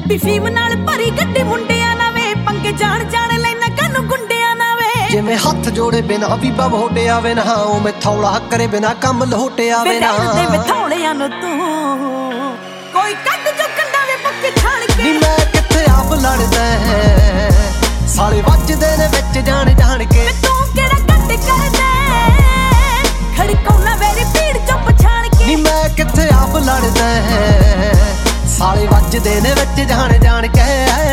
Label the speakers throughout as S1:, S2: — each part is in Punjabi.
S1: ਪੰਜਾਬੀ ਫੀਮ ਨਾਲ ਭਰੀ ਗੱਡੀ ਮੁੰਡਿਆਂ ਨਾ ਵੇ ਪੰਗੇ ਜਾਣ ਜਾਣ ਲੈਣਾ ਕਾਨੂੰ ਗੁੰਡਿਆਂ ਨਾ ਵੇ
S2: ਜਿਵੇਂ ਹੱਥ ਜੋੜੇ ਬਿਨਾ ਵੀ ਬਵੋਟੇ ਆਵੇ ਨਾ ਉਹ ਮੈਥੌਲਾ ਕਰੇ ਬਿਨਾ ਕੰਮ ਲੋਟੇ ਆਵੇ ਨਾ
S1: ਤੇ ਮੈਥੌਲਿਆਂ ਨੂੰ ਤੂੰ ਕੋਈ ਕੱਢ ਜੋ ਕੰਡਾ ਵੇ ਪੱਕੇ ਛਾਣ ਕੇ
S2: ਨੀ ਮੈਂ ਕਿੱਥੇ ਆਪ ਲੜਦਾ ਸਾਲੇ ਵੱਜਦੇ ਨੇ ਵਿੱਚ ਜਾਣ ਜਾਣ ਕੇ
S1: ਤੂੰ ਕਿਹੜਾ ਕੱਟ ਕਰਦਾ ਖੜਕਾਉਣਾ ਵੇਰੀ ਭੀੜ ਚੋਂ ਪਛਾਣ ਕੇ
S2: ਨੀ ਮੈਂ ਕਿੱਥੇ ਆਪ ਲੜਦਾ ਸਾਲੇ ਵੱਜਦੇ ਨੇ ਵਿੱਚ ਜਾਣ ਜਾਣ ਕੇ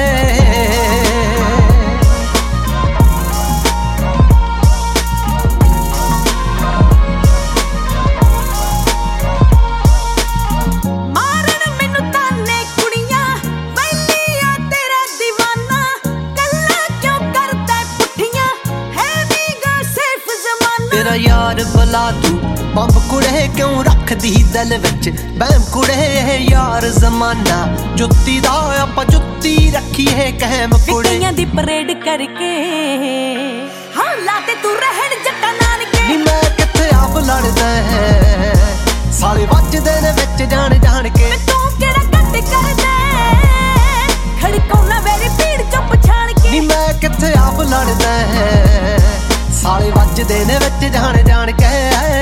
S2: ਤੇਰਾ ਯਾਰ ਬਲਾ ਤੂੰ ਬੰਬ ਕੁੜੇ ਕਿਉਂ ਰੱਖਦੀ ਦਿਲ ਵਿੱਚ ਬਹਿਮ ਕੁੜੇ ਯਾਰ ਜ਼ਮਾਨਾ ਜੁੱਤੀ ਦਾ ਆਪਾਂ ਜੁੱਤੀ ਰੱਖੀਏ ਕਹਿਮ ਕੁੜੇ
S1: ਕਈਆਂ ਦੀ ਪਰੇਡ ਕਰਕੇ ਹਾਂ ਲਾ ਤੇ ਤੂੰ ਰਹਿਣ ਜੱਟਾਂ ਨਾਨਕੇ
S2: ਨੀ ਮੈਂ ਕਿੱਥੇ ਆਪ ਲੜਦਾ ਸਾਲੇ ਵੱਜਦੇ ਨੇ ਵਿੱਚ ਜਾਣ ਜਾਣ ਕੇ
S1: ਤੂੰ ਕਿਹੜਾ ਕੱਟ ਕਰਦਾ ਖੜਕਾਉਣਾ ਵੇਰੀ ਭੀੜ ਚੋਂ ਪਛਾਣ ਕੇ
S2: ਨੀ ਮੈਂ ਕਿੱਥੇ ਆਪ ਲੜਦਾ ਸਾਲੇ ਵੱਜਦੇ ਨੇ ਵਿੱਚ ਜਾਣ ਜਾਣ ਕੇ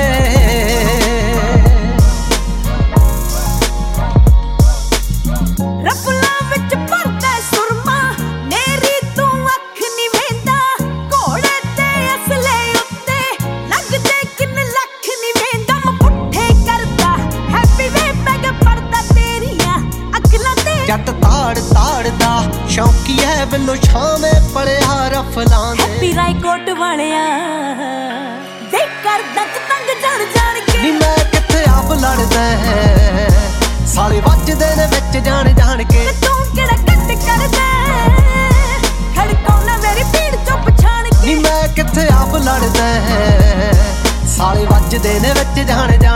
S1: ਰਫਲਾਂ ਵਿੱਚ ਭਰਦਾ ਸੁਰਮਾ ਮੇਰੀ ਤੂੰ ਅੱਖ ਨੀ ਵੇਂਦਾ ਘੋੜੇ ਤੇ ਅਸਲੇ ਉੱਤੇ ਲੱਗਦੇ ਕਿੰਨ ਲੱਖ ਨੀ ਵੇਂਦਾ ਮੈਂ ਪੁੱਠੇ ਕਰਦਾ ਹੈਪੀ ਵੇ ਬੈਗ ਪੜਦਾ ਤੇਰੀਆਂ ਅਕਲਾਂ ਤੇ
S2: ਜੱਟ ਤਾੜ ਤਾੜਦਾ ਸ਼ੌਂਕੀ ਹੈ ਬਿੱਲੋ ਛਾਵੇਂ ਪੜਿਆ ਰਫਲਾਂ ਦੇ
S1: ਹੈਪੀ ਰਾਏਕੋਟ ਵਾਲਿਆ ਦੇਖ ਕਰਦਾ ਤੰਗ ਜਾਣ ਜਾਣ ਕੇ
S2: ਨੀ ਮੈਂ ਕਿੱਥੇ ਆਪ ਲੜਦਾ ਸਾਲੇ ਵੱਜਦੇ ਨੇ ਵਿੱਚ ਜਾਣ ਜਾਣ ਕੇ
S1: ਤੂੰ ਕਿਹੜਾ ਕੱਟ ਕਰਦਾ ਖੜਕਾਉਣਾ ਮੇਰੀ ਭੀੜ ਚੋਂ ਪਛਾਣ ਕੇ
S2: ਨੀ ਮੈਂ ਕਿੱਥੇ ਆਪ ਲੜਦਾ ਸਾਲੇ ਵੱਜਦੇ ਨੇ ਵਿੱਚ ਜਾਣ